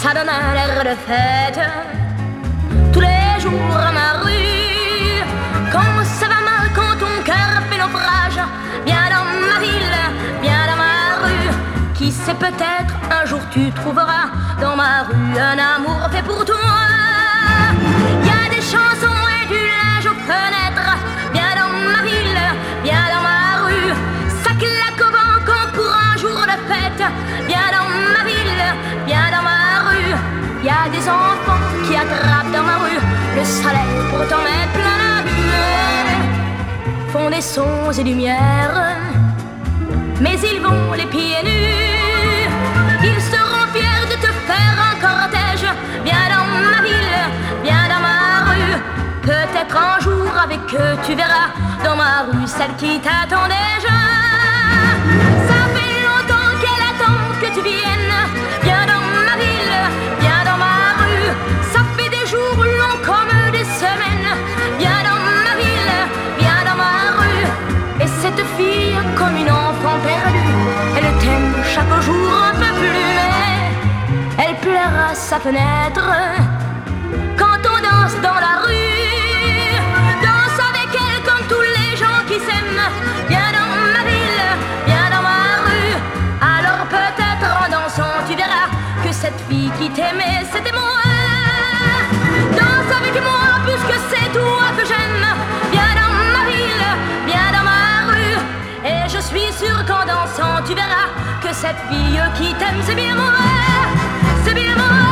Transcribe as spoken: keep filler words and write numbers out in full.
ça donne un air de fête. Tous les jours à ma rue, quand ça va mal, quand ton cœur fait naufrage, viens dans ma ville, viens dans ma rue. Qui sait, peut-être un jour tu trouveras dans ma rue un amour fait pour toi. Y a des chansons et du linge aux fenêtres. Viens dans ma ville, viens dans ma rue. Ça claque au balcon pour un jour de fête. Viens dans ma ville, viens dans ma rue. Y a des enfants qui attrapent dans ma rue le soleil pour t'en mettre plein la vue. Font des sons et lumières, mais ils vont les pieds nus. Ils seront fiers de te faire un cortège. Viens dans ma ville, viens dans ma rue. Peut-être un jour avec eux tu verras dans ma rue celle qui t'attend déjà. Ça fait longtemps qu'elle attend que tu viennes. Viens dans ma ville, viens dans ma rue. Ça fait des jours longs comme des semaines. Viens dans ma ville, viens dans ma rue. Et cette fille comme une enfant perdue, elle t'aime chaque jour un peu plus, mais elle pleure à sa fenêtre quand on danse dans la rue. Danse avec elle comme tous les gens qui s'aiment. Viens dans ma ville, viens dans ma rue. Alors peut-être en dansant tu verras que cette fille qui t'aimait c'était moi. Danse avec moi puisque c'est toi que j'aime. Viens dans ma ville, viens dans ma rue. Et je suis sûre qu'en dansant tu verras que cette fille qui t'aime c'est bien moi. C'est bien moi.